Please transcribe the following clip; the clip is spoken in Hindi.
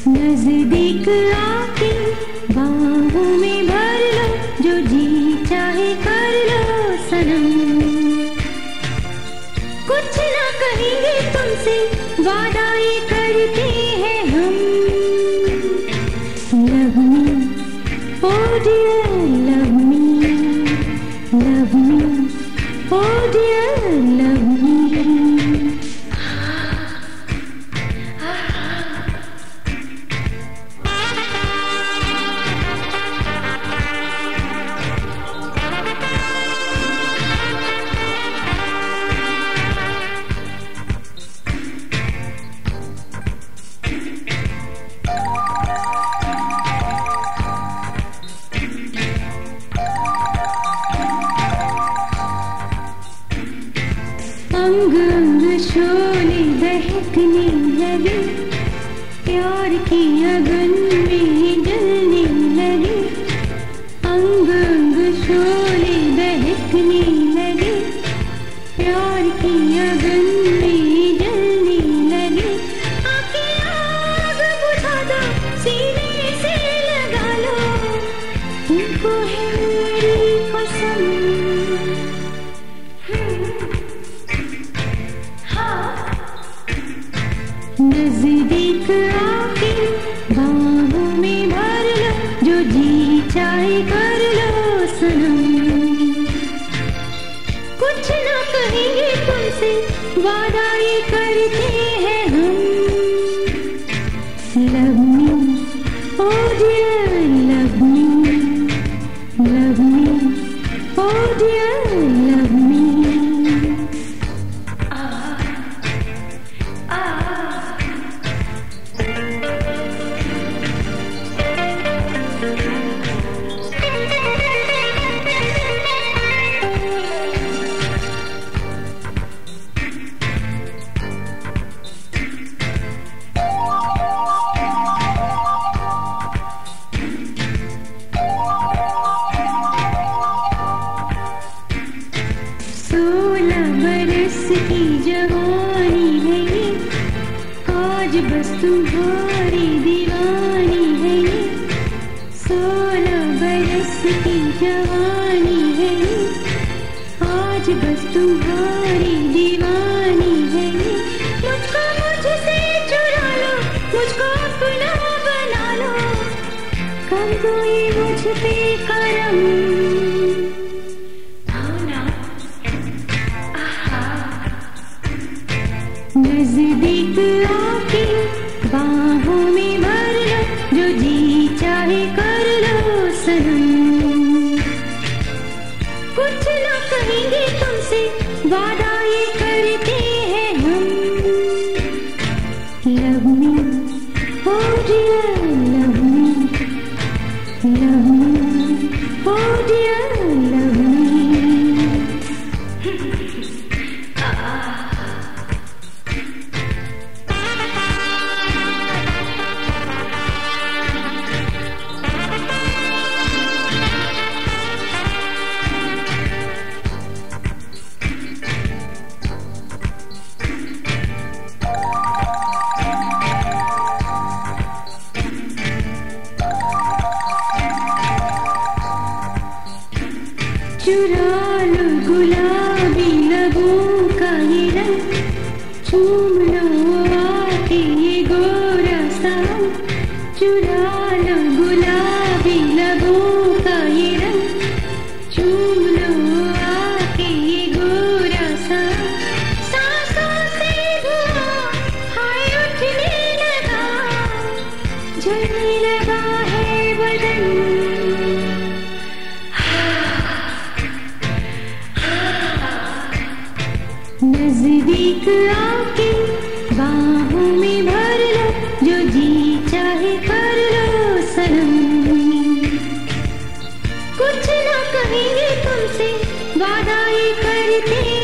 नजदीक आके बाहों में भर लो, जो जी चाहे कर लो सनम। कुछ ना कहेंगे तुमसे, वादा ये करते हैं हम। Love me oh dear, love me, love me oh dear, love me. अंग अंग शोले बहकने लगे, प्यार की अगन में जलने लगे। अंग अंग शोले बहकने लगे, प्यार की अगन में जलने लगे। आके आग बुझा दो, सीने से लगा लो, तुमको है मेरी कसम। नजदीक आके बाहों में भर लो, जो जी चाहे कर लो सनम। कुछ ना कहेंगे तुमसे, वादा ये करते हैं हम। Love me oh dear, love me, love me oh dear, love me. बरस की जवानी है ये, आज बस तुम्हारी दीवानी है ये। 16 बरस की जवानी है ये, आज बस तुम्हारी दीवानी है ये। मुझको मुझसे चुरा लो, मुझको अपना बना लो, कर दो ये मुझ पे करम। नजदीक आके बाहों में भर लो, जो जी चाहे कर लो सनम। कुछ ना कहेंगे तुमसे, वादा ये करते हैं हम। Love me oh dear, love me, love me oh dear, love me. चुरा लो गुलाबी लबों का ये रंग, चूम लो आके ये गोरा सा। चुरा लो गुलाबी लबों का ये रंग, चूम लो आके ये गोरा सा। सांसों से धुआं हाय उठने लगा, जलने लगा है बदन। नजदीक आके बाहों में भर लो, जो जी चाहे कर लो सनम। कुछ ना कहेंगे तुमसे, वादा ये करते